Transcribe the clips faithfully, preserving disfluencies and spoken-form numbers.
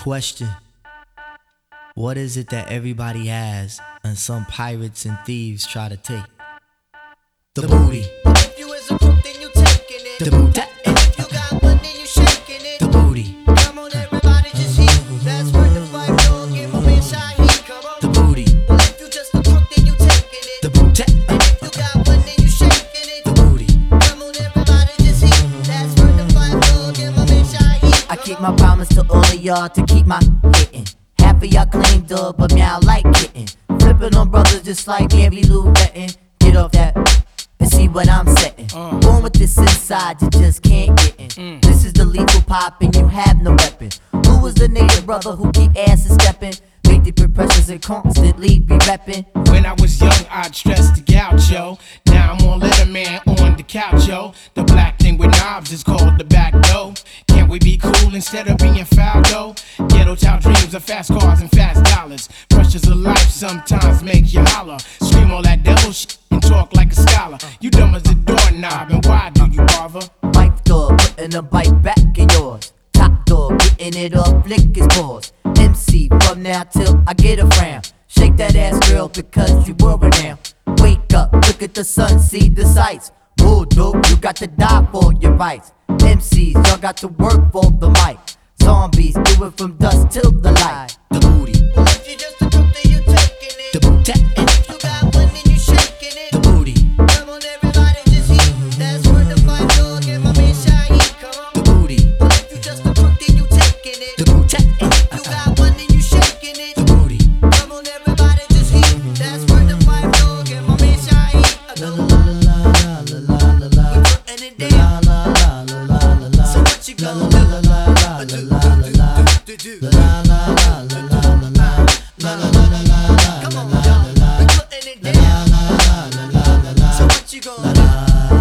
Question: what is it that everybody has and some pirates and thieves try to take? The booty. If you is a crook, then you taking it. The booty. And if you got one, then you shaking it. The booty. Come on, everybody, just heat. That's worth the fight, dog. Give my man Shaheed. Come on. The booty. Well, if you just a crook, then you taking it. The booty. And if you got one, then you shaking it. The booty. Come on, everybody, just heat. That's worth the fight, dog. Give my man Shaheed. I keep my promise to all of y'all to keep my hitting. Half of y'all claim dub, but me I like hitting. Flipping on brothers just like Mary Lou Retton. Get off that and see what I'm setting. Uh. Born with this inside, you just can't get in. Mm. This is the lethal pop and you have no weapon. Who was the native brother who keep asses stepping? Make the pressures and constantly be reppin'. When I was young, I'd stress the gaucho. Now I'm on Letterman on the couch, yo. The black thing with knobs is called the back door. Can't we be cool instead of being foul, though? Ghetto child dreams of fast cars and fast dollars. Pressures of life sometimes make you holler. Scream all that devil shit and talk like a scholar. You dumb as a doorknob, and why do you bother? Wife dog, putting a bite back in yours. Top dog, getting it off, lick his paws. M C from now till I get a frown. Shake that ass, girl, because you were now. Wake up, look at the sun, see the sights. Bulldog, you got to die for your rights. M Cs, y'all got to work for the mic. Zombies, do it from dusk till the light. The booty. Well, if you just a crook, then you taking it. The booty. And if you got one, then you shaking it. The booty. Come on, everybody, just heat. That's worth the fight, dog. Give my man Shaheed. Come on. The booty. Well, if you just a crook, then you taking it. The booty. And if you got one, then you shaking it. The booty. Come on, everybody, just heat. That's worth the fight, dog. Give my man Shaheed. La la la la la la la la. We putting it down. La la la la la la. So what you gonna do? La la la la la la la. La la la la la la la. La la la la la la. Come on, y'all. We putting it down. So what you gonna do?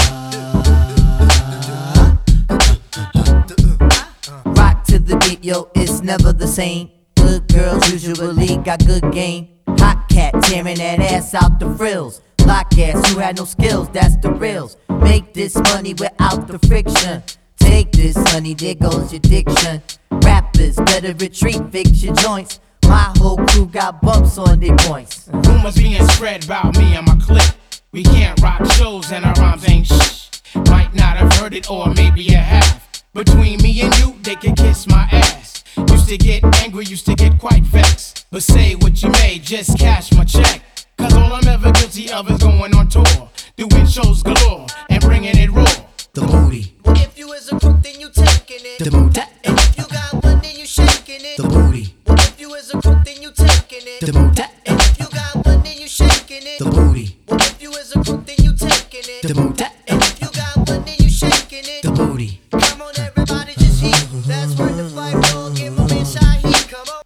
Rock to the beat, yo, it's never the same. Good girls usually got good game. Hot cat tearing that ass out the frills. Block ass, you had no skills, that's the reals. Make this money without the friction. Take this, honey, there goes your diction. Rappers better retreat, fix your joints. My whole crew got bumps on their points. Rumors being spread about me and my clique. We can't rock shows and our rhymes ain't shh. Might not have heard it or maybe you have. Between me and you, they can kiss my ass. Used to get angry, used to get quite vexed. But say what you may, just cash my check. Cause all I'm ever guilty of is going on tour, doing shows galore and bringing it raw. The booty. Well, if you is a crook, then you taking it. The booty. And if you got one, then you shaking it. The booty. Well, if you is a crook, then you taking it. The booty. And if you got one, then you shaking it. The booty. Well, if you is a crook, then you taking it. The booty. And if you got one, then you shaking it. The booty. Come on, everybody, just heat. That's worth the fight, dog. Give my man Shaheed. Come on.